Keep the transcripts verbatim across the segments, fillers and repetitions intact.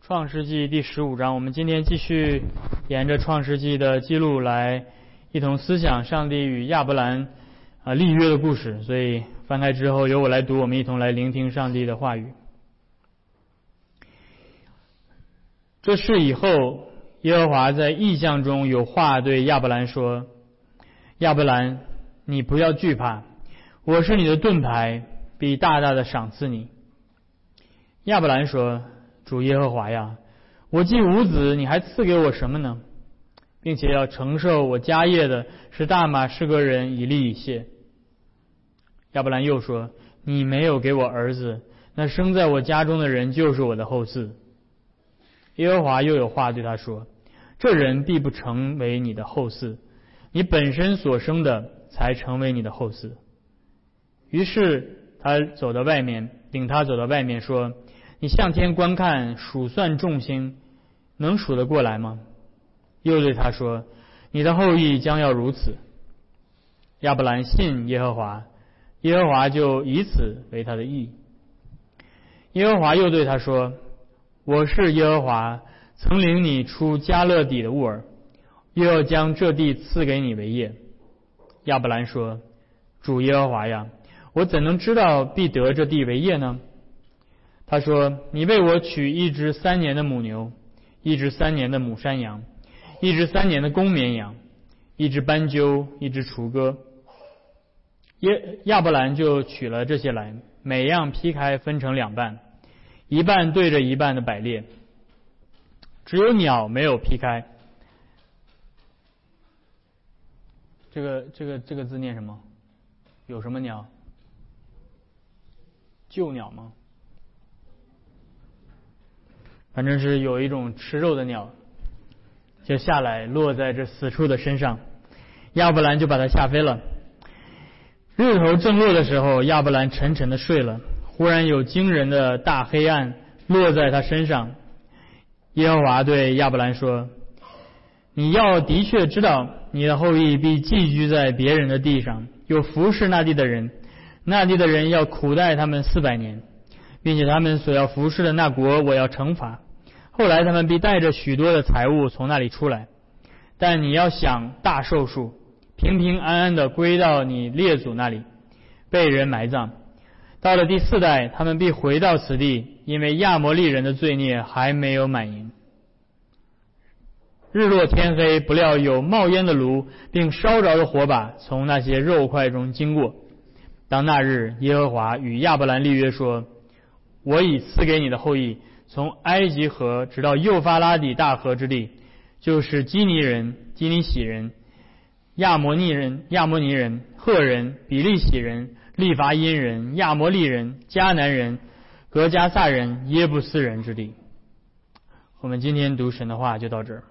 创世纪第十五章，我们今天继续沿着创世纪的记录来一同思想上帝与亚伯兰啊立约的故事。所以翻开之后由我来读，我们一同来聆听上帝的话语。这事以后，耶和华在异象中有话对亚伯兰说：亚伯兰，你不要惧怕，我是你的盾牌，必大大的赏赐你。亚伯兰说：主耶和华呀，我既无子，你还赐给我什么呢？并且要承受我家业的是大马士革人以利以谢。亚伯兰又说：你没有给我儿子，那生在我家中的人就是我的后嗣。耶和华又有话对他说：这人必不成为你的后嗣，你本身所生的才成为你的后嗣。于是他走到外面，领他走到外面说：你向天观看，数算众星，能数得过来吗？又对他说：你的后裔将要如此。亚伯兰信耶和华，耶和华就以此为他的义。耶和华又对他说：我是耶和华，曾领你出迦勒底的乌尔，又要将这地赐给你为业。亚伯兰说：主耶和华呀，我怎能知道必得这地为业呢？他说：你为我取一只三年的母牛，一只三年的母山羊，一只三年的公绵羊，一只斑鸠，一只雏鸽。耶亚伯兰就取了这些来，每样劈开分成两半，一半对着一半的摆列，只有鸟没有劈开。这个这个这个字念什么？有什么鸟？鹫鸟吗？反正是有一种吃肉的鸟，就下来落在这死处的身上，亚伯兰就把它吓飞了。日头正落的时候，亚伯兰沉沉的睡了，忽然有惊人的大黑暗落在他身上。耶和华对亚伯兰说：你要的确知道，你的后裔必寄居在别人的地上，有服侍那地的人，那地的人要苦待他们四百年，并且他们所要服侍的那国我要惩罚，后来他们必带着许多的财物从那里出来。但你要享大寿数，平平安安的归到你列祖那里，被人埋葬。到了第四代，他们必回到此地，因为亚摩利人的罪孽还没有满盈。日落天黑，不料有冒烟的炉并烧着的火把从那些肉块中经过。当那日，耶和华与亚伯兰立约说：我已赐给你的后裔，从埃及河直到幼发拉底大河之地，就是基尼人、基尼喜人、亚摩尼人、亚摩尼人、赫人、比利喜人、利伐因人、亚摩利人、迦南人、格迦撒人、耶布斯人之地。我们今天读神的话就到这儿。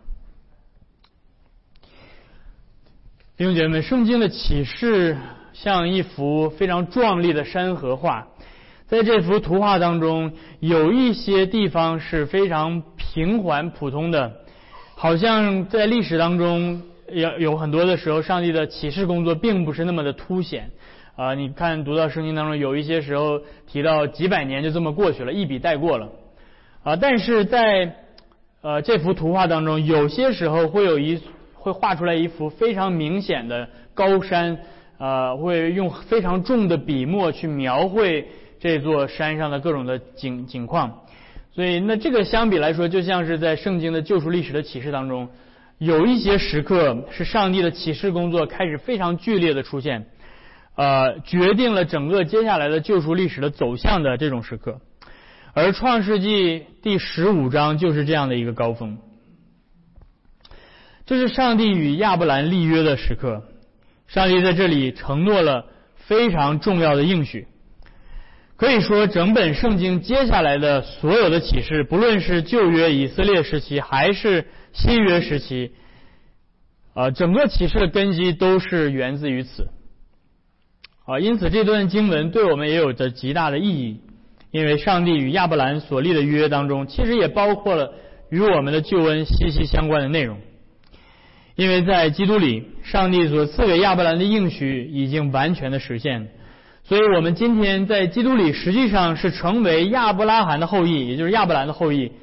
弟兄姐妹们，圣经的启示像一幅非常壮丽的山河画，在这幅图画当中，有一些地方是非常平缓普通的，好像在历史当中有有很多的时候，上帝的启示工作并不是那么的凸显啊、呃。你看读到圣经当中，有一些时候提到几百年就这么过去了，一笔带过了啊、呃。但是在呃这幅图画当中，有些时候会有一会画出来一幅非常明显的高山，呃，会用非常重的笔墨去描绘这座山上的各种的景景况。所以那这个相比来说，就像是在圣经的救赎历史的启示当中，有一些时刻是上帝的启示工作开始非常剧烈的出现，呃，决定了整个接下来的救赎历史的走向的这种时刻。而创世纪第十五章就是这样的一个高峰。这是上帝与亚伯兰立约的时刻，上帝在这里承诺了非常重要的应许。可以说整本圣经接下来的所有的启示，不论是旧约以色列时期还是新约时期，呃，整个启示的根基都是源自于此啊。因此这段经文对我们也有着极大的意义，因为上帝与亚伯兰所立的约当中，其实也包括了与我们的救恩息息相关的内容。因为在基督里，上帝所赐给亚伯兰的应许已经完全的实现，所以我们今天在基督里实际上是成为亚伯拉罕的后裔，也就是亚伯兰的后裔，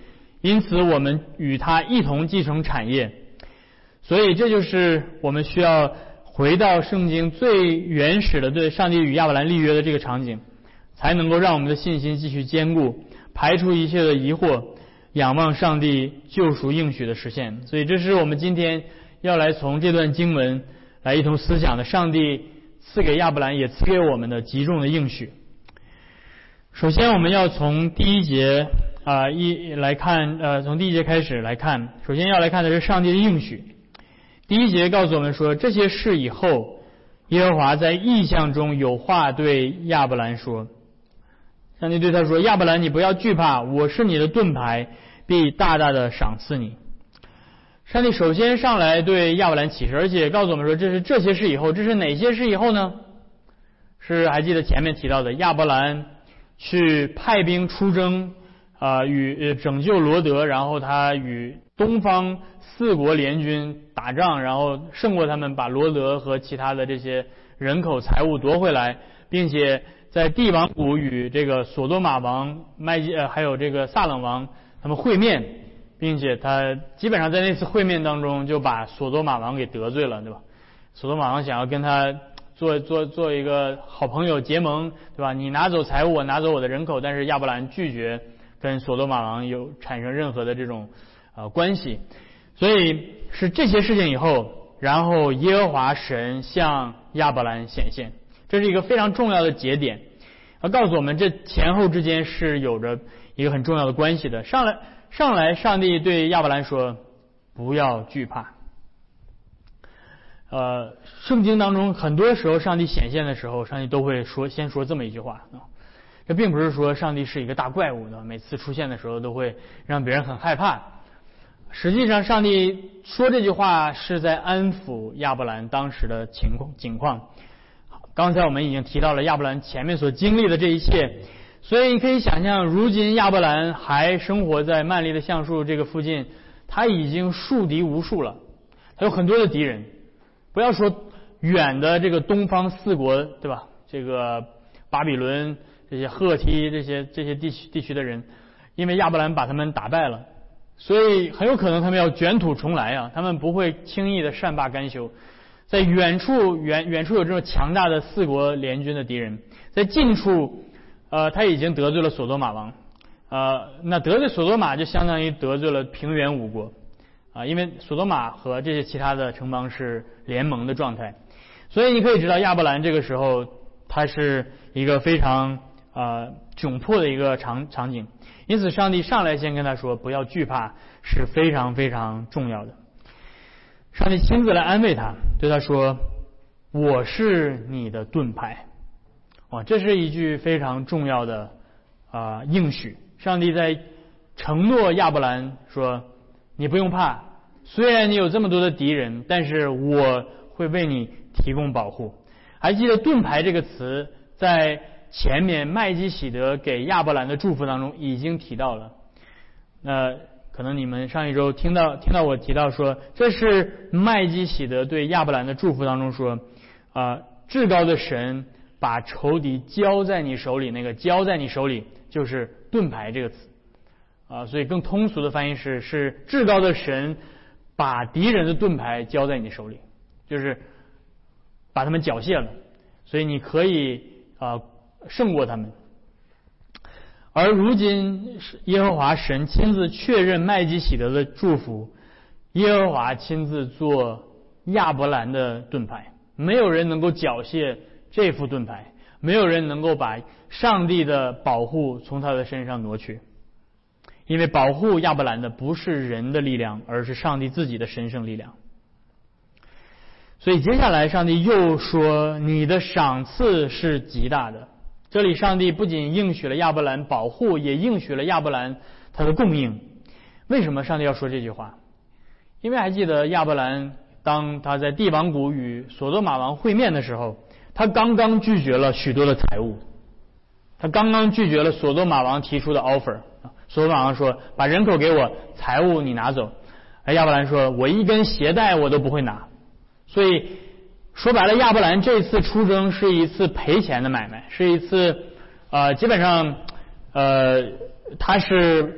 因此我们与他一同继承产业。所以这就是我们需要回到圣经最原始的对上帝与亚伯兰立约的这个场景，才能够让我们的信心继续坚固，排除一切的疑惑，仰望上帝救赎应许的实现。所以这是我们今天要来从这段经文来一同思想的，上帝赐给亚伯兰也赐给我们的极重的应许。首先我们要从第一节啊、呃、一来看，呃从第一节开始来看，首先要来看的是上帝的应许。第一节告诉我们说，这些事以后，耶和华在异象中有话对亚伯兰说。上帝对他说，亚伯兰，你不要惧怕，我是你的盾牌，必大大的赏赐你。上帝首先上来对亚伯兰启示，而且告诉我们说，这是这些事以后。这是哪些事以后呢？是还记得前面提到的亚伯兰去派兵出征啊、呃，与呃拯救罗德，然后他与东方四国联军打仗，然后胜过他们，把罗德和其他的这些人口财物夺回来，并且在帝王谷与这个索多玛王麦基呃还有这个撒冷王他们会面，并且他基本上在那次会面当中就把索多玛王给得罪了，对吧？索多玛王想要跟他做做做一个好朋友结盟，对吧？你拿走财物，我拿走我的人口，但是亚伯兰拒绝跟索多玛王有产生任何的这种呃关系。所以是这些事情以后，然后耶和华神向亚伯兰显现，这是一个非常重要的节点，要告诉我们这前后之间是有着一个很重要的关系的。上来上来上帝对亚伯兰说，不要惧怕。呃，圣经当中很多时候上帝显现的时候，上帝都会说先说这么一句话啊，这并不是说上帝是一个大怪物的，每次出现的时候都会让别人很害怕。实际上上帝说这句话是在安抚亚伯兰当时的情况境况。刚才我们已经提到了亚伯兰前面所经历的这一切，所以你可以想象，如今亚伯兰还生活在曼利的橡树这个附近，他已经树敌无数了，他有很多的敌人。不要说远的这个东方四国，对吧？这个巴比伦、这些赫梯、这些这些地区地区的人，因为亚伯兰把他们打败了，所以很有可能他们要卷土重来啊！他们不会轻易的善罢甘休。在远处远远处有这种强大的四国联军的敌人，在近处，呃，他已经得罪了索多玛王，呃，那得罪索多玛就相当于得罪了平原五国。啊，因为索多玛和这些其他的城邦是联盟的状态，所以你可以知道亚伯兰这个时候他是一个非常呃窘迫的一个场场景，因此上帝上来先跟他说不要惧怕是非常非常重要的。上帝亲自来安慰他，对他说我是你的盾牌。哇，这是一句非常重要的啊、呃、应许。上帝在承诺亚伯兰说，你不用怕，虽然你有这么多的敌人，但是我会为你提供保护。还记得盾牌这个词在前面麦基喜德给亚伯兰的祝福当中已经提到了。那可能你们上一周听到听到我提到说，这是麦基喜德对亚伯兰的祝福当中说，啊、呃，至高的神把仇敌交在你手里，那个交在你手里就是盾牌这个词。啊，所以更通俗的翻译是是至高的神把敌人的盾牌交在你手里，就是把他们缴械了，所以你可以啊胜过他们。而如今耶和华神亲自确认麦基喜德的祝福，耶和华亲自做亚伯兰的盾牌，没有人能够缴械这副盾牌，没有人能够把上帝的保护从他的身上挪去。因为保护亚伯兰的不是人的力量，而是上帝自己的神圣力量。所以接下来上帝又说，你的赏赐是极大的。这里上帝不仅应许了亚伯兰保护，也应许了亚伯兰他的供应。为什么上帝要说这句话？因为还记得亚伯兰当他在帝王谷与索多玛王会面的时候，他刚刚拒绝了许多的财物，他刚刚拒绝了索多玛王提出的 offer。索多玛王说，把人口给我，财物你拿走。而亚伯兰说，我一根鞋带我都不会拿。所以说白了，亚伯兰这次出征是一次赔钱的买卖，是一次呃基本上呃他是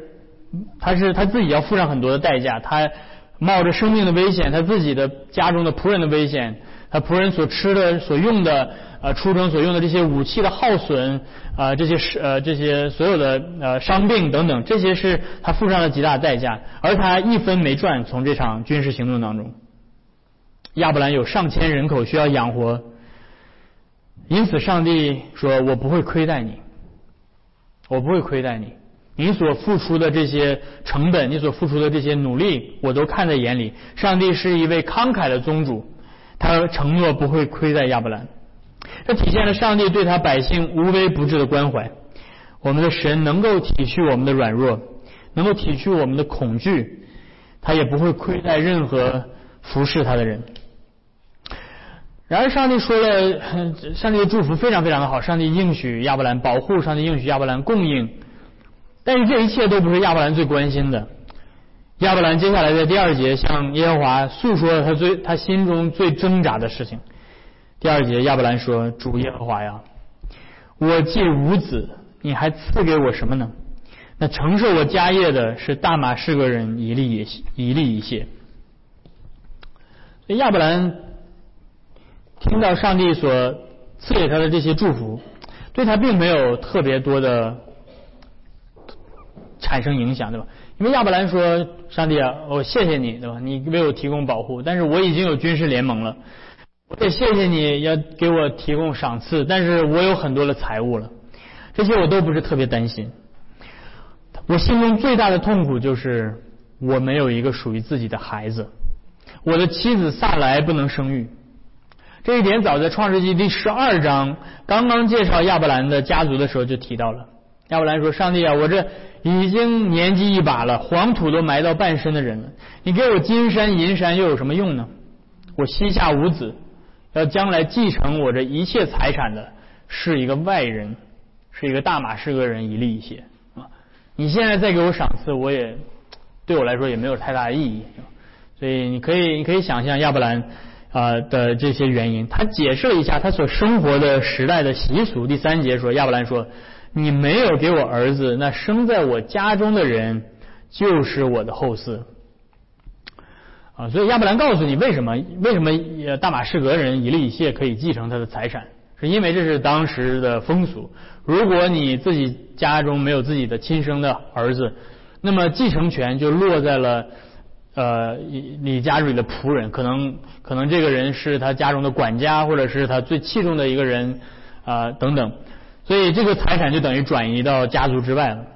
他是他自己要付上很多的代价，他冒着生命的危险，他自己的家中的仆人的危险，他仆人所吃的所用的呃出征所用的这些武器的耗损啊、呃、这些呃这些所有的呃伤病等等，这些是他付上了极大的代价，而他一分没赚从这场军事行动当中。亚伯兰有上千人口需要养活，因此上帝说，我不会亏待你，我不会亏待你，你所付出的这些成本，你所付出的这些努力，我都看在眼里。上帝是一位慷慨的宗主，他承诺不会亏待亚伯兰。这体现了上帝对他百姓无微不至的关怀。我们的神能够体恤我们的软弱，能够体恤我们的恐惧，他也不会亏待任何服侍他的人。然而上帝说了，上帝的祝福非常非常的好，上帝应许亚伯兰保护，上帝应许亚伯兰供应，但是这一切都不是亚伯兰最关心的。亚伯兰接下来在第二节向耶和华诉说了他最他心中最挣扎的事情。第二节亚伯兰说，主耶和华呀，我既无子，你还赐给我什么呢？那承受我家业的是大马士革人以利以利以谢。所以亚伯兰听到上帝所赐给他的这些祝福，对他并没有特别多的产生影响，对吧？因为亚伯兰说，上帝啊，我谢谢你，对吧？你为我提供保护，但是我已经有军事联盟了，我也谢谢你要给我提供赏赐，但是我有很多的财物了，这些我都不是特别担心。我心中最大的痛苦就是我没有一个属于自己的孩子，我的妻子撒莱不能生育。这一点早在创世纪第十二章刚刚介绍亚伯兰的家族的时候就提到了。亚伯兰说，上帝啊，我这已经年纪一把了，黄土都埋到半身的人了，你给我金山银山又有什么用呢？我膝下无子，要将来继承我这一切财产的是一个外人，是一个大马士革人以利以谢啊！你现在再给我赏赐，我也对我来说也没有太大的意义。所以你可以你可以想象亚伯兰啊的这些原因，他解释了一下他所生活的时代的习俗。第三节说，亚伯兰说，你没有给我儿子，那生在我家中的人就是我的后嗣啊。所以亚伯兰告诉你为什么为什么大马士革人以利以谢可以继承他的财产，是因为这是当时的风俗。如果你自己家中没有自己的亲生的儿子，那么继承权就落在了呃，你家里的仆人，可能可能这个人是他家中的管家，或者是他最器重的一个人啊、呃、等等，所以这个财产就等于转移到家族之外了。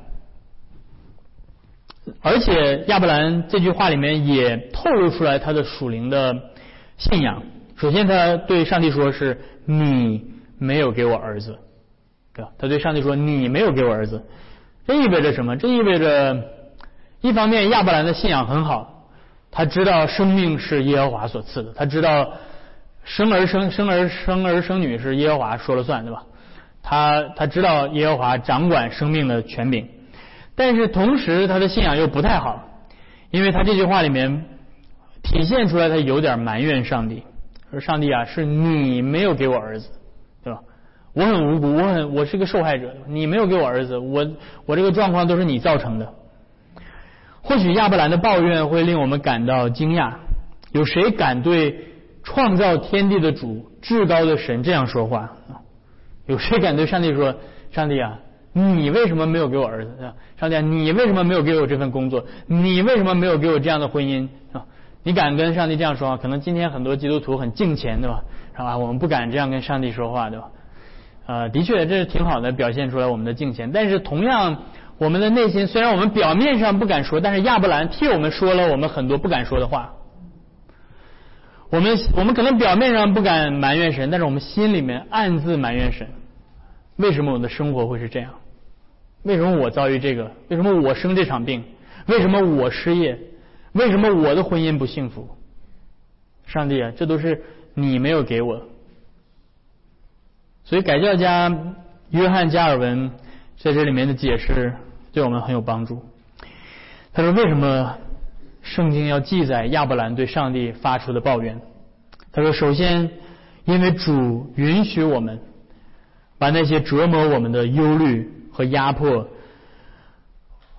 而且亚伯兰这句话里面也透露出来他的属灵的信仰。首先他对上帝说，是你没有给我儿子，对吧？他对上帝说，你没有给我儿子，这意味着什么？这意味着一方面亚伯兰的信仰很好，他知道生命是耶和华所赐的，他知道生儿生生儿生儿生女是耶和华说了算，对吧？他他知道耶和华掌管生命的权柄，但是同时他的信仰又不太好，因为他这句话里面体现出来他有点埋怨上帝，说上帝啊，是你没有给我儿子，对吧？我很无辜，我很我是个受害者，你没有给我儿子，我我这个状况都是你造成的。或许亚伯兰的抱怨会令我们感到惊讶，有谁敢对创造天地的主、至高的神这样说话？有谁敢对上帝说，上帝啊，你为什么没有给我儿子？上帝啊，你为什么没有给我这份工作？你为什么没有给我这样的婚姻？你敢跟上帝这样说话？可能今天很多基督徒很敬虔，对吧？是吧？我们不敢这样跟上帝说话，对吧？呃，的确这是挺好的，表现出来我们的敬虔，但是同样我们的内心，虽然我们表面上不敢说，但是亚伯兰替我们说了我们很多不敢说的话。我们我们可能表面上不敢埋怨神，但是我们心里面暗自埋怨神。为什么我的生活会是这样？为什么我遭遇这个？为什么我生这场病？为什么我失业？为什么我的婚姻不幸福？上帝啊，这都是你没有给我。所以改教家约翰加尔文在这里面的解释对我们很有帮助。他说，为什么圣经要记载亚伯兰对上帝发出的抱怨？他说，首先因为主允许我们把那些折磨我们的忧虑和压迫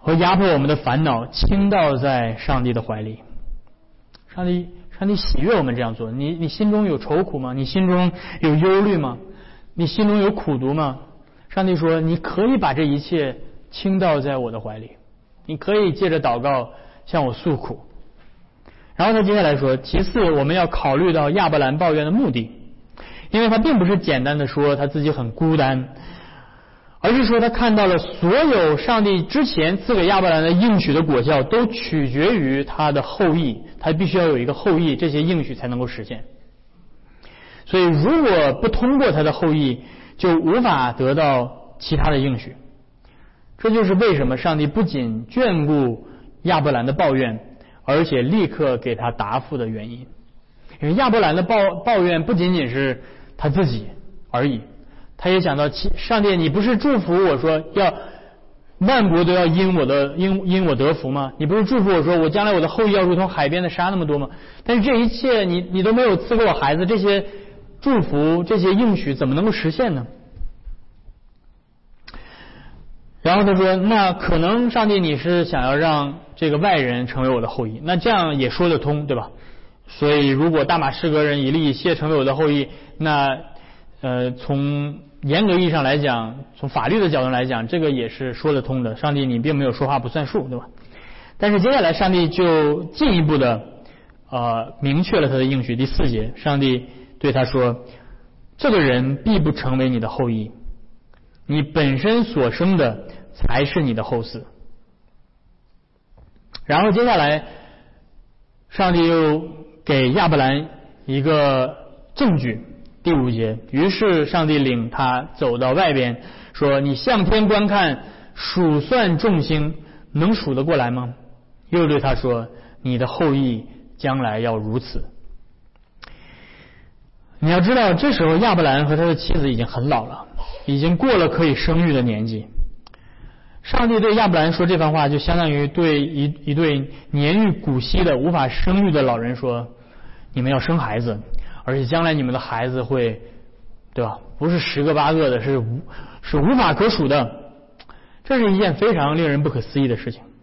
和压迫我们的烦恼倾倒在上帝的怀里。上帝上帝喜悦我们这样做。你你心中有愁苦吗？你心中有忧虑吗？你心中有苦毒吗？上帝说你可以把这一切倾倒在我的怀里，你可以借着祷告向我诉苦。然后他接下来说，其次我们要考虑到亚伯兰抱怨的目的，因为他并不是简单的说他自己很孤单，而是说他看到了所有上帝之前赐给亚伯兰的应许的果效都取决于他的后裔，他必须要有一个后裔，这些应许才能够实现。所以如果不通过他的后裔，就无法得到其他的应许。这就是为什么上帝不仅眷顾亚伯兰的抱怨，而且立刻给他答复的原因。因为亚伯兰的抱抱怨不仅仅是他自己而已，他也想到上帝，你不是祝福我说要万国都要因我的因因我得福吗？你不是祝福我说我将来我的后裔要如同海边的沙那么多吗？但是这一切你你都没有赐给我孩子，这些祝福这些应许怎么能够实现呢？然后他说，那可能上帝你是想要让这个外人成为我的后裔，那这样也说得通，对吧？所以如果大马士革人以利以谢成为我的后裔，那呃从严格意义上来讲，从法律的角度来讲，这个也是说得通的。上帝你并没有说话不算数，对吧？但是接下来上帝就进一步的呃明确了他的应许。第四节，上帝对他说，这个人必不成为你的后裔，你本身所生的才是你的后嗣。然后接下来上帝又给亚伯兰一个证据。第五节，于是上帝领他走到外边，说，你向天观看，数算众星，能数得过来吗？又对他说，你的后裔将来要如此。你要知道，这时候亚伯兰和他的妻子已经很老了，已经过了可以生育的年纪。上帝对亚伯兰说这番话，就相当于对一一对年逾古稀的无法生育的老人说，你们要生孩子，而且将来你们的孩子会，对吧？不是十个八个的，是无是无法可数的。这是一件非常令人不可思议的事情。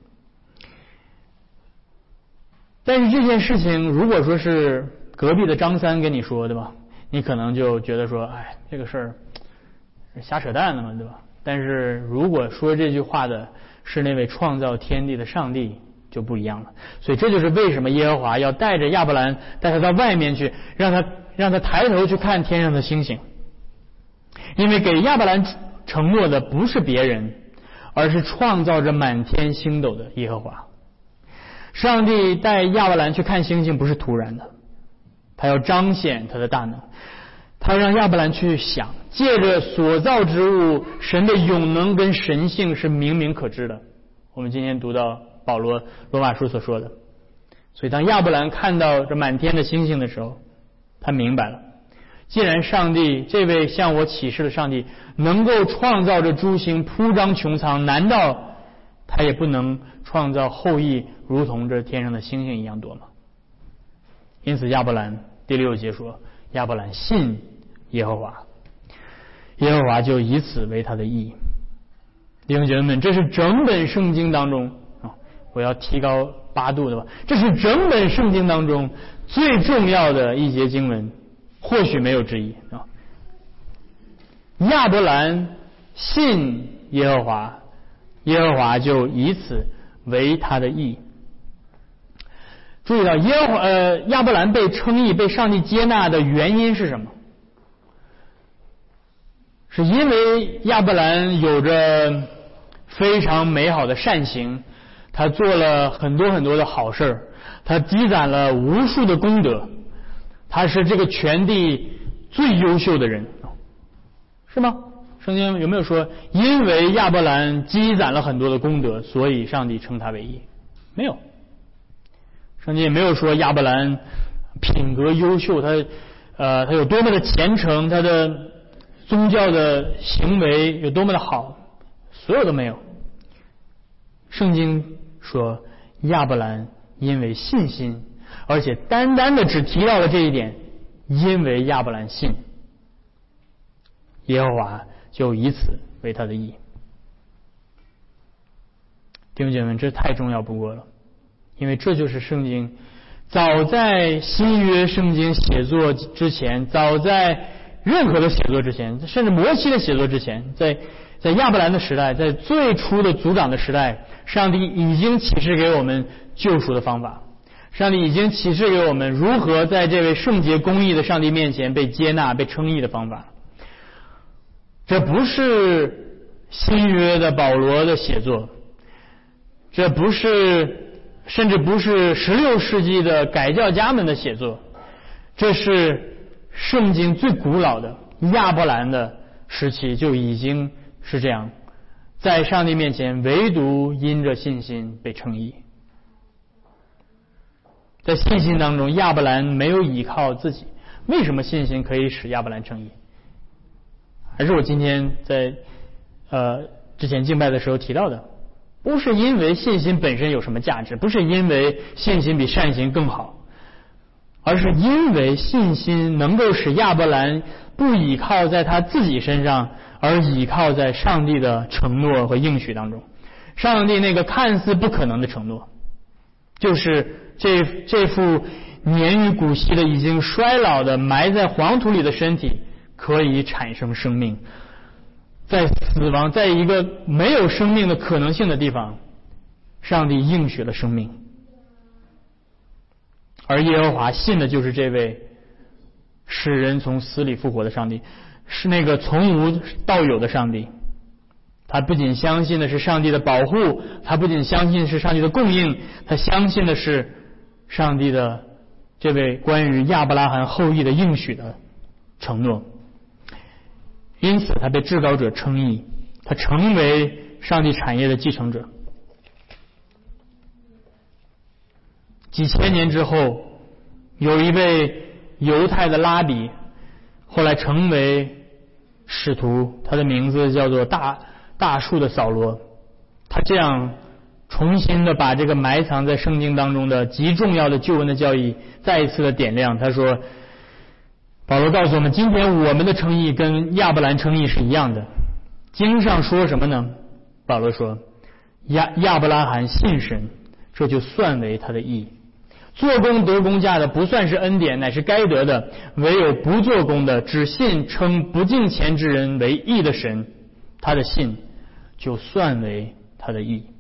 但是这件事情，如果说是隔壁的张三跟你说，对吧？你可能就觉得说，哎，这个事儿瞎扯淡的嘛，对吧？但是如果说这句话的是那位创造天地的上帝，就不一样了。所以这就是为什么耶和华要带着亚伯兰带他到外面去，让他让他抬头去看天上的星星。因为给亚伯兰承诺的不是别人，而是创造着满天星斗的耶和华。上帝带亚伯兰去看星星不是突然的，他要彰显他的大能，他让亚伯兰去想，借着所造之物，神的永能跟神性是明明可知的。我们今天读到保罗罗马书所说的。所以当亚伯兰看到这满天的星星的时候，他明白了，既然上帝这位向我启示的上帝能够创造这诸星铺张穹苍，难道他也不能创造后裔如同这天上的星星一样多吗？因此亚伯兰第六节说，亚伯兰信耶和华，耶和华就以此为他的义。弟兄姐妹们，这是整本圣经当中啊，我要提高八度的吧，这是整本圣经当中最重要的一节经文，或许没有之一啊。亚伯兰信耶和华，耶和华就以此为他的义。注意到耶和华呃亚伯兰被称义、被上帝接纳的原因是什么？是因为亚伯兰有着非常美好的善行，他做了很多很多的好事，他积攒了无数的功德，他是这个全地最优秀的人，是吗？圣经有没有说因为亚伯兰积攒了很多的功德，所以上帝称他为义？没有。圣经也没有说亚伯兰品格优秀，他呃他有多么的虔诚，他的宗教的行为有多么的好，所有都没有。圣经说亚伯兰因为信心，而且单单的只提到了这一点，因为亚伯兰信，耶和华就以此为他的义。 弟兄姐妹们，这太重要不过了，因为这就是圣经早在新约圣经写作之前，早在任何的写作之前，甚至摩西的写作之前，在在亚伯兰的时代，在最初的族长的时代，上帝已经启示给我们救赎的方法，上帝已经启示给我们如何在这位圣洁公义的上帝面前被接纳被称义的方法。这不是新约的保罗的写作，这不是甚至不是十六世纪的改教家们的写作，这是圣经最古老的亚伯兰的时期就已经是这样，在上帝面前唯独因着信心被称义。在信心当中，亚伯兰没有依靠自己。为什么信心可以使亚伯兰称义？还是我今天在呃之前敬拜的时候提到的，不是因为信心本身有什么价值，不是因为信心比善行更好，而是因为信心能够使亚伯兰不依靠在他自己身上，而依靠在上帝的承诺和应许当中。上帝那个看似不可能的承诺，就是这这副年逾古稀的已经衰老的埋在黄土里的身体可以产生生命，在死亡在一个没有生命的可能性的地方，上帝应许了生命。而耶和华信的就是这位使人从死里复活的上帝，是那个从无到有的上帝。他不仅相信的是上帝的保护，他不仅相信是上帝的供应，他相信的是上帝的这位关于亚伯拉罕后裔的应许的承诺。因此他被至高者称义，他成为上帝产业的继承者。几千年之后，有一位犹太的拉比后来成为使徒，他的名字叫做大大树的扫罗。他这样重新的把这个埋藏在圣经当中的极重要的救恩的教义再一次的点亮。他说，保罗告诉我们，今天我们的称义跟亚伯兰称义是一样的。经上说什么呢？保罗说，亚亚伯拉罕信神，这就算为他的义。做工得工价的不算是恩典，乃是该得的；唯有不做工的，只信称不敬虔之人为义的神，他的信就算为他的义。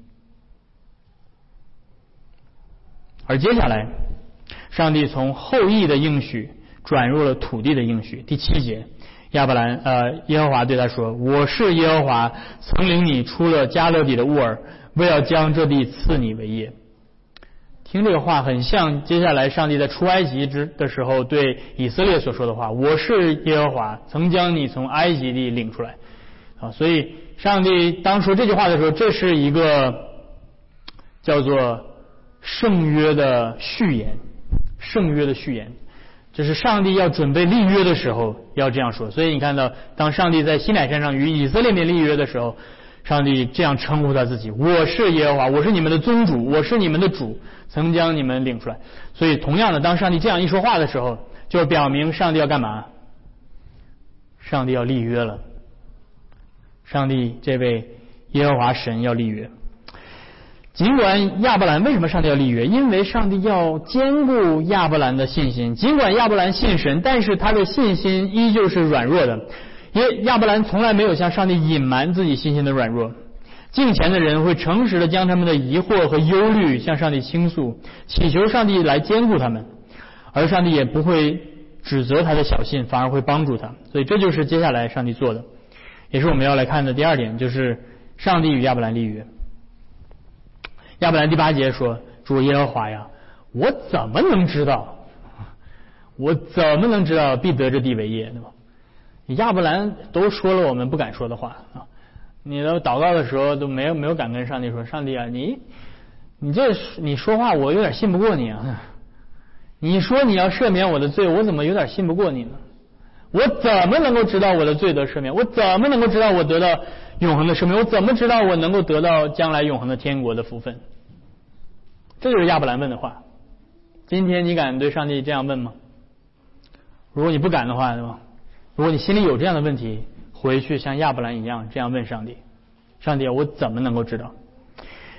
而接下来，上帝从后裔的应许转入了土地的应许。第七节，亚伯兰呃耶和华对他说，我是耶和华，曾领你出了加勒底的乌尔，为要将这地赐你为业。听这个话很像接下来上帝在出埃及之的时候对以色列所说的话，我是耶和华，曾将你从埃及地领出来啊。所以上帝当说这句话的时候，这是一个叫做圣约的序言，圣约的序言，就是上帝要准备立约的时候要这样说。所以你看到当上帝在西乃山上与以色列民立约的时候，上帝这样称呼他自己，我是耶和华，我是你们的宗主，我是你们的主，曾将你们领出来。所以同样的，当上帝这样一说话的时候，就表明上帝要干嘛？上帝要立约了，上帝这位耶和华神要立约。尽管亚伯兰，为什么上帝要立约？因为上帝要兼顾亚伯兰的信心。尽管亚伯兰信神，但是他的信心依旧是软弱的。因为亚伯兰从来没有向上帝隐瞒自己信心的软弱。敬虔的人会诚实的将他们的疑惑和忧虑向上帝倾诉，祈求上帝来兼顾他们，而上帝也不会指责他的小信，反而会帮助他。所以这就是接下来上帝做的，也是我们要来看的第二点，就是上帝与亚伯兰立约。亚伯兰第八节说，主耶和华呀，我怎么能知道我怎么能知道必得这地为业，对吧？亚伯兰都说了我们不敢说的话啊！你的祷告的时候都没有没有敢跟上帝说，上帝啊，你你这你说话我有点信不过你啊！你说你要赦免我的罪，我怎么有点信不过你呢？我怎么能够知道我的罪得赦免？我怎么能够知道我得到永恒的生命？我怎么知道我能够得到将来永恒的天国的福分？这就是亚伯兰问的话。今天你敢对上帝这样问吗？如果你不敢的话，对吧？如果你心里有这样的问题，回去像亚伯兰一样这样问上帝，上帝我怎么能够知道？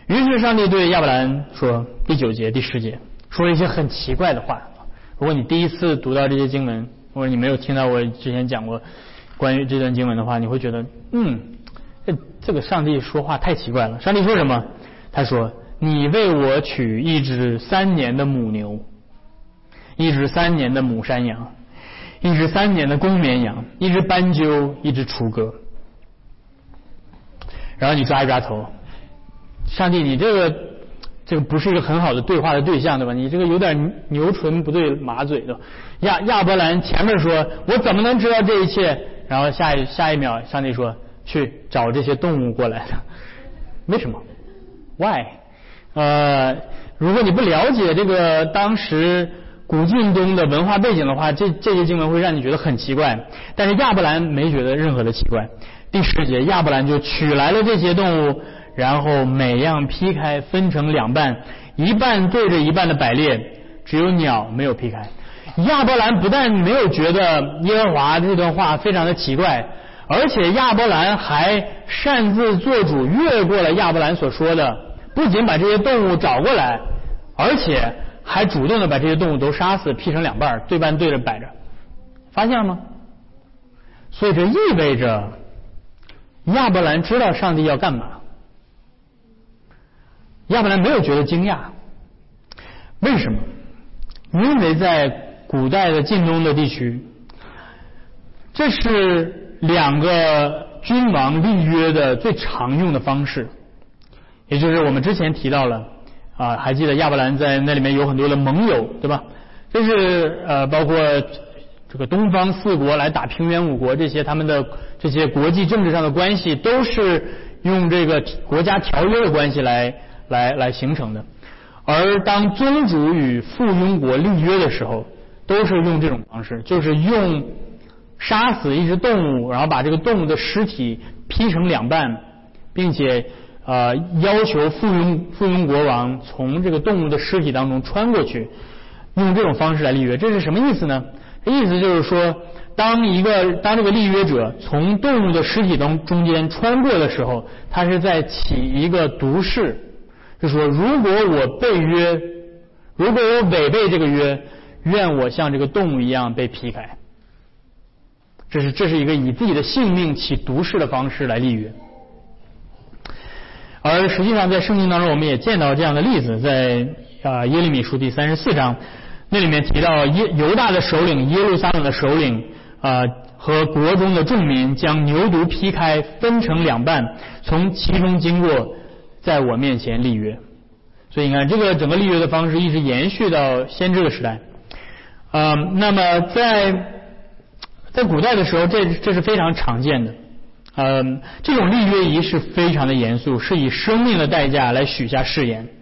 于是上帝对亚伯兰说，第九节第十节说了一些很奇怪的话。如果你第一次读到这些经文，或者你没有听到我之前讲过关于这段经文的话，你会觉得嗯这这个上帝说话太奇怪了。上帝说什么？他说，你为我取一只三年的母牛，一只三年的母山羊，一只三年的公绵羊，一只斑鸠，一只雏鸽。然后你抓一抓头，上帝，你这个这个不是一个很好的对话的对象，对吧？你这个有点牛唇不对马嘴的。亚亚伯兰前面说，我怎么能知道这一切？然后下一下一秒，上帝说，去找这些动物过来的。为什么 ？Why？ 呃，如果你不了解这个当时古近东的文化背景的话，这这些经文会让你觉得很奇怪。但是亚伯兰没觉得任何的奇怪。第十节，亚伯兰就取来了这些动物，然后每样劈开，分成两半，一半对着一半的摆列，只有鸟没有劈开。亚伯兰不但没有觉得耶和华这段话非常的奇怪，而且亚伯兰还擅自做主，越过了亚伯兰所说的，不仅把这些动物找过来，而且还主动的把这些动物都杀死，劈成两半，对半对着摆着。发现了吗？所以这意味着亚伯兰知道上帝要干嘛。亚伯兰没有觉得惊讶。为什么？因为在古代的近东的地区，这是两个君王立约的最常用的方式，也就是我们之前提到了啊，还记得亚伯兰在那里面有很多的盟友，对吧？这是呃包括这个东方四国来打平原五国，这些他们的这些国际政治上的关系都是用这个国家条约的关系来来来形成的。而当宗主与附庸国立约的时候，都是用这种方式，就是用杀死一只动物，然后把这个动物的尸体劈成两半，并且呃要求附庸附庸国王从这个动物的尸体当中穿过去，用这种方式来立约。这是什么意思呢？意思就是说，当一个当这个立约者从动物的尸体当中间穿过的时候，他是在起一个毒誓，就是说，如果我背约，如果我违背这个约，愿我像这个动物一样被劈开。这是这是一个以自己的性命起毒誓的方式来立约。而实际上在圣经当中我们也见到这样的例子，在啊耶利米书第三十四章，那里面提到耶犹大的首领耶路撒冷的首领啊和国中的众民将牛犊劈开，分成两半，从其中经过，在我面前立约。所以你看，这个整个立约的方式一直延续到先知的时代。啊、呃，那么在在古代的时候，这这是非常常见的。呃，这种立约仪式非常的严肃，是以生命的代价来许下誓言。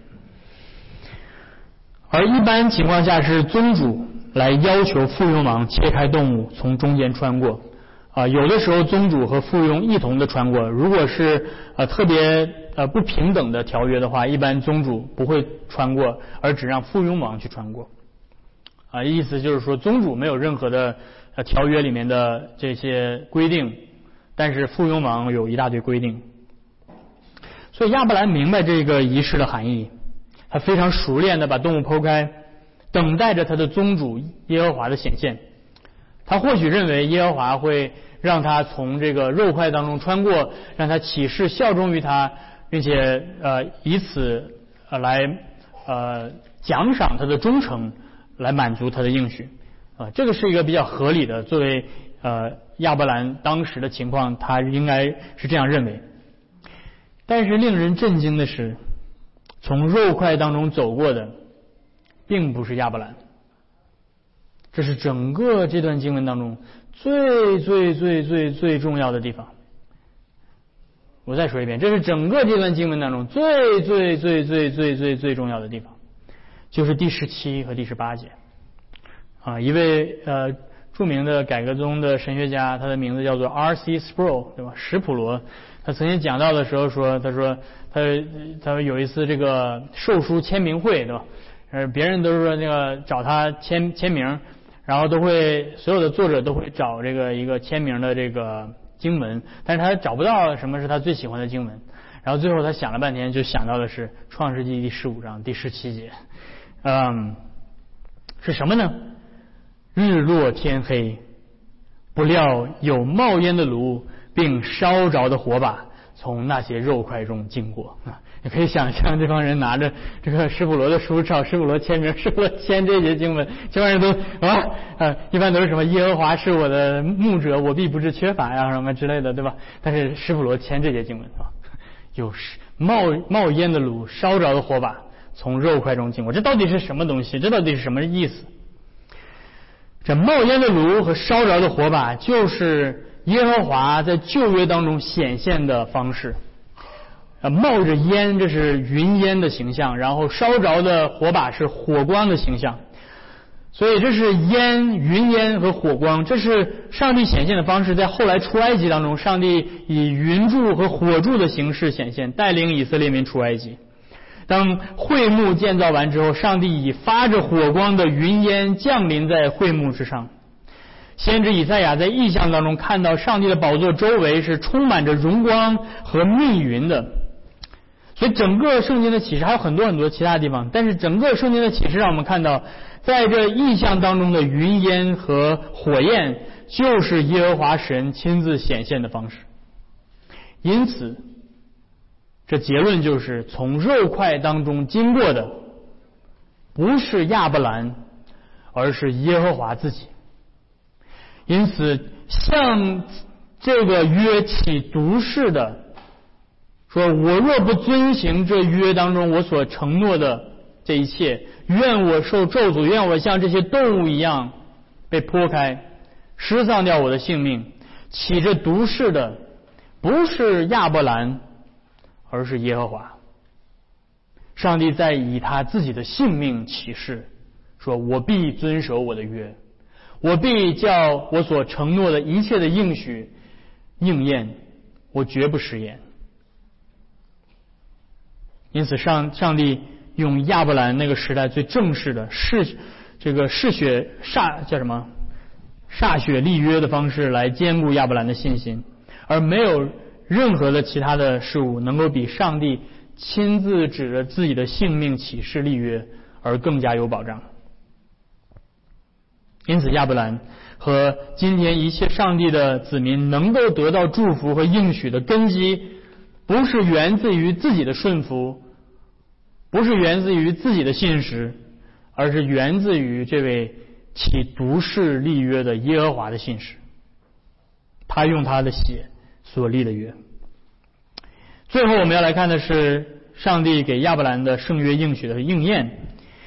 而一般情况下是宗主来要求附庸王切开动物，从中间穿过。啊、呃，有的时候宗主和附庸一同的穿过。如果是呃特别呃不平等的条约的话，一般宗主不会穿过，而只让附庸王去穿过。啊、呃，意思就是说，宗主没有任何的呃条约里面的这些规定，但是附庸王有一大堆规定。所以亚伯兰明白这个仪式的含义，他非常熟练的把动物剖开，等待着他的宗主耶和华的显现。他或许认为耶和华会让他从这个肉块当中穿过，让他起誓效忠于他，并且呃以此呃来呃奖赏他的忠诚，来满足他的应许啊、呃，这个是一个比较合理的，作为呃亚伯兰当时的情况，他应该是这样认为。但是令人震惊的是，从肉块当中走过的并不是亚伯兰，这是整个这段经文当中最最最最最重要的地方。我再说一遍，这是整个这段经文当中最最最最最最最重要的地方，就是第十七和第十八节啊。一位呃著名的改革宗的神学家，他的名字叫做 R C Sproul， 对吧？史普罗，他曾经讲到的时候说，他说他他有一次这个售书签名会，对吧？呃，别人都是说那个找他签签名，然后都会所有的作者都会找这个一个签名的这个经文，但是他找不到什么是他最喜欢的经文。然然后最后他想了半天，就想到的是创世纪第十五章第十七节，嗯，是什么呢？日落天黑，不料有冒烟的炉，并烧着的火把从那些肉块中经过。啊，你可以想象这帮人拿着这个施普罗的书找施普罗签名，施普罗签这节经文，这帮人都啊啊，一般都是什么耶和华是我的牧者，我必不致缺乏呀什么之类的，对吧？但是施普罗签这节经文啊，有冒冒烟的炉，烧着的火把从肉块中经过，这到底是什么东西？这到底是什么意思？这冒烟的炉和烧着的火把，就是耶和华在旧约当中显现的方式。呃，冒着烟，这是云烟的形象，然后烧着的火把是火光的形象。所以这是烟、云烟和火光，这是上帝显现的方式。在后来出埃及当中，上帝以云柱和火柱的形式显现，带领以色列民出埃及。当会幕建造完之后，上帝以发着火光的云烟降临在会幕之上。先知以赛亚在异象当中看到上帝的宝座周围是充满着荣光和密云的。所以整个圣经的启示还有很多很多其他地方，但是整个圣经的启示让我们看到，在这异象当中的云烟和火焰就是耶和华神亲自显现的方式。因此这结论就是从肉块当中经过的不是亚伯兰，而是耶和华自己。因此向这个约起毒誓的说，我若不遵行这约当中我所承诺的这一切，愿我受咒诅，愿我像这些动物一样被剖开，失丧掉我的性命。起着毒誓的不是亚伯兰，而是耶和华。上帝在以他自己的性命起誓，说我必遵守我的约，我必叫我所承诺的一切的应许应验，我绝不食言。因此上上帝用亚伯兰那个时代最正式的誓这个誓血歃叫什么歃血立约的方式来兼顾亚伯兰的信心，而没有任何的其他的事物能够比上帝亲自指着自己的性命起誓立约而更加有保障。因此亚伯兰和今天一切上帝的子民能够得到祝福和应许的根基，不是源自于自己的顺服，不是源自于自己的信实，而是源自于这位起毒誓立约的耶和华的信实。他用他的血所立的约。最后我们要来看的是上帝给亚伯兰的圣约应许的应验。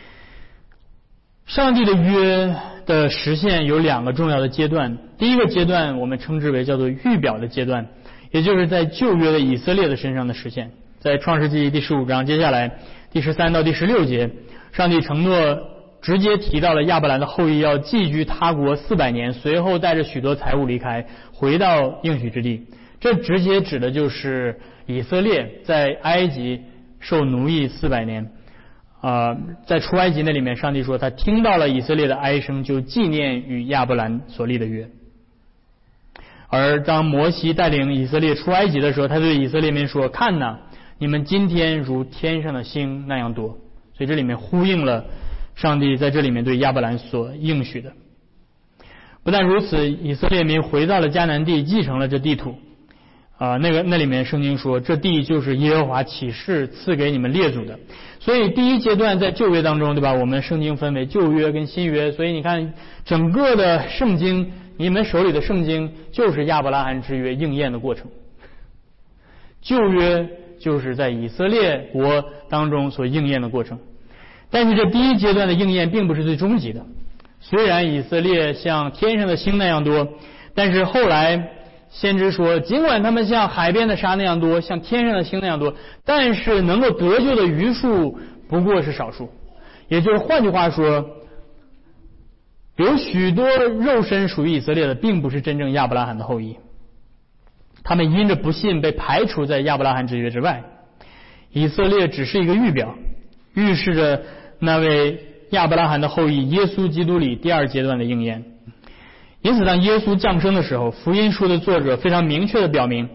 上帝的约的实现有两个重要的阶段，第一个阶段我们称之为叫做预表的阶段，也就是在旧约的以色列的身上的实现。在创世纪第十五章接下来第十三到第十六节，上帝承诺直接提到了亚伯兰的后裔要寄居他国四百年，随后带着许多财物离开，回到应许之地。这直接指的就是以色列在埃及受奴役四百年。呃，在出埃及那里面，上帝说他听到了以色列的哀声，就纪念与亚伯兰所立的约。而当摩西带领以色列出埃及的时候，他对以色列民说，看哪，你们今天如天上的星那样多。所以这里面呼应了上帝在这里面对亚伯兰所应许的。不但如此，以色列民回到了迦南地，继承了这地土。啊、呃，那个那里面圣经说，这地就是耶和华起誓赐给你们列祖的。所以第一阶段在旧约当中，对吧？我们圣经分为旧约跟新约，所以你看整个的圣经，你们手里的圣经就是亚伯拉罕之约应验的过程。旧约就是在以色列国当中所应验的过程。但是这第一阶段的应验并不是最终极的，虽然以色列像天上的星那样多，但是后来先知说，尽管他们像海边的沙那样多，像天上的星那样多，但是能够得救的余数不过是少数。也就是换句话说，有许多肉身属于以色列的并不是真正亚伯拉罕的后裔，他们因着不信被排除在亚伯拉罕之约之外。以色列只是一个预表，预示着那位亚伯拉罕的后裔耶稣基督里第二阶段的应验。因此当耶稣降生的时候，福音书的作者非常明确地表明，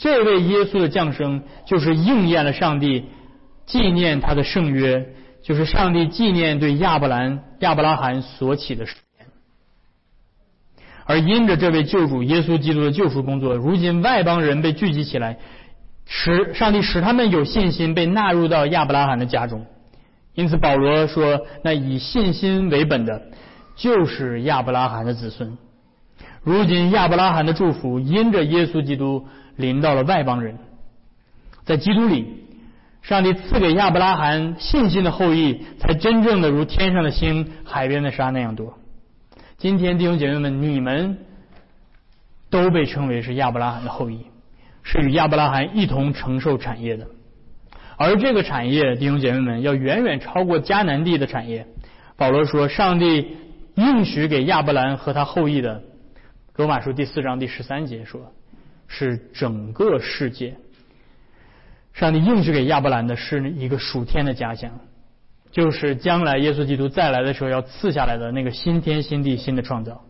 这位耶稣的降生就是应验了上帝纪念他的圣约，就是上帝纪念对亚伯兰亚伯拉罕所起的誓言。而因着这位救主耶稣基督的救赎工作，如今外邦人被聚集起来，使上帝使他们有信心被纳入到亚伯拉罕的家中。因此保罗说，那以信心为本的就是亚伯拉罕的子孙。如今亚伯拉罕的祝福因着耶稣基督临到了外邦人，在基督里，上帝赐给亚伯拉罕信心的后裔，才真正的如天上的星、海边的沙那样多。今天弟兄姐妹们，你们都被称为是亚伯拉罕的后裔，是与亚伯拉罕一同承受产业的。而这个产业，弟兄姐妹们，要远远超过迦南地的产业。保罗说，上帝应许给亚伯兰和他后裔的，罗马书第四章第十三节说，是整个世界。上帝应许给亚伯兰的是一个属天的家乡，就是将来耶稣基督再来的时候要赐下来的那个新天新地新的创造。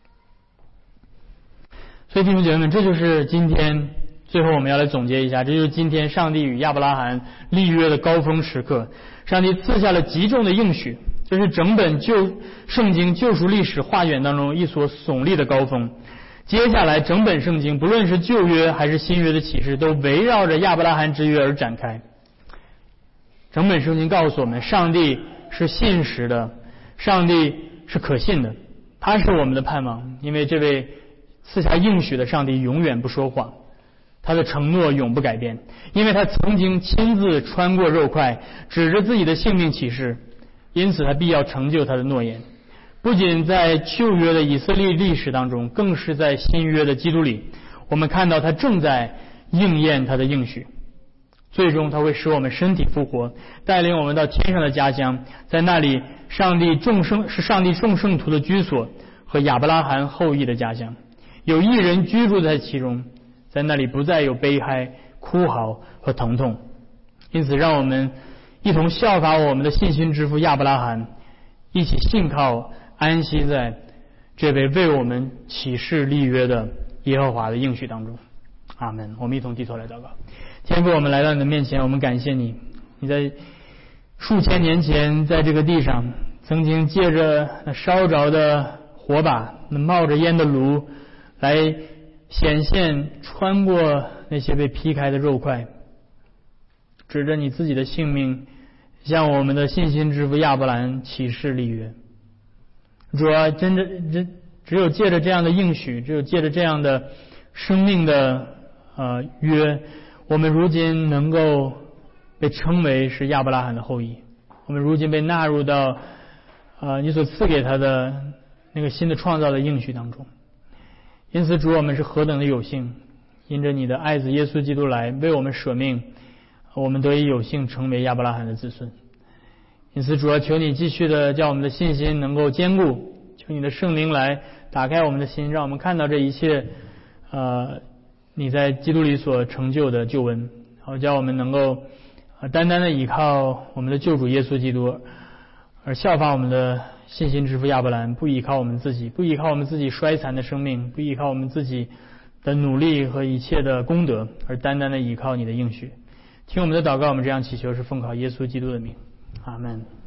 所以弟兄姐妹们，这就是今天最后我们要来总结一下，这就是今天上帝与亚伯拉罕立约的高峰时刻。上帝赐下了极重的应许，这是整本旧圣经救赎历史画卷当中一所耸立的高峰。接下来整本圣经不论是旧约还是新约的启示，都围绕着亚伯拉罕之约而展开。整本圣经告诉我们，上帝是信实的，上帝是可信的，他是我们的盼望，因为这位赐下应许的上帝永远不说谎，他的承诺永不改变，因为他曾经亲自穿过肉块，指着自己的性命起誓，因此他必要成就他的诺言。不仅在旧约的以色列历史当中，更是在新约的基督里，我们看到他正在应验他的应许。最终他会使我们身体复活，带领我们到天上的家乡，在那里上帝众圣是上帝众圣徒的居所和亚伯拉罕后裔的家乡，有一人居住在其中，在那里不再有悲哀、哭嚎和疼痛。因此让我们一同效法我们的信心之父亚伯拉罕，一起信靠安息在这位为我们起誓立约的耶和华的应许当中。阿们。我们一同低头来祷告。天父，我们来到你的面前，我们感谢你，你在数千年前在这个地上曾经借着那烧着的火把、那冒着烟的炉来显现，穿过那些被劈开的肉块，指着你自己的性命向我们的信心之父亚伯兰起誓立约。主啊，真正只只有借着这样的应许，只有借着这样的生命的呃约，我们如今能够被称为是亚伯拉罕的后裔，我们如今被纳入到呃你所赐给他的那个新的创造的应许当中。因此主，我们是何等的有幸，因着你的爱子耶稣基督来为我们舍命，我们得以有幸成为亚伯拉罕的子孙。因此主啊，求你继续的叫我们的信心能够坚固，求你的圣灵来打开我们的心，让我们看到这一切呃你在基督里所成就的救恩，好叫我们能够呃单单的依靠我们的救主耶稣基督，而效法我们的信心之父亚伯兰，不依靠我们自己，不依靠我们自己衰残的生命，不依靠我们自己的努力和一切的功德，而单单的依靠你的应许。听我们的祷告，我们这样祈求是奉靠耶稣基督的名，阿们。